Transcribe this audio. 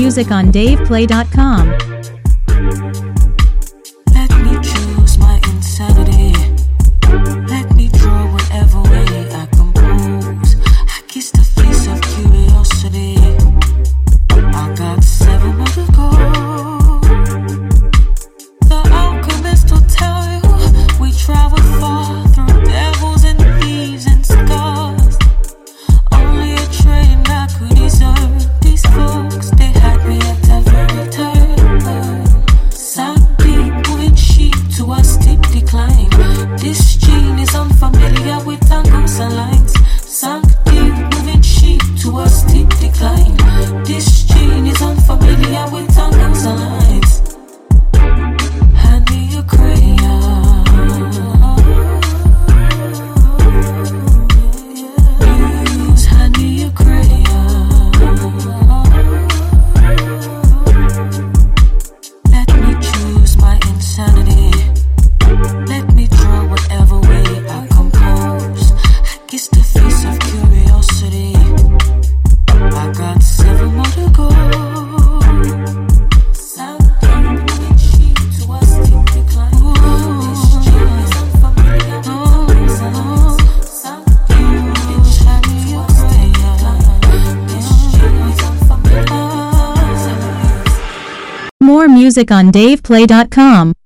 music on DavePlay.com. Let me choose my insanity. Let me draw whatever way I compose. I kiss the face of curiosity. I got 7 more to go. The alchemist will tell you we traveled far through devils and thieves and scars. Only a train I could desert these folks. They had me at every turn. Sank deep, moving sheep to a steep decline. This gene is unfamiliar with tangles and lines. Sank deep, moving sheep to a steep decline. This gene is unfamiliar with tangles and lines. Hand me a crayon. Muse, hand me a crayon. Let me choose my insanity. Let me draw whatever way I compose. I kiss the face of curiosity. I got 7 more to go. Something moving sheep to a steep decline. This gene is unfamiliar with those lines. Something moving sheep to a steep decline. This gene is unfamiliar with those lines. More music on DavePlay.com.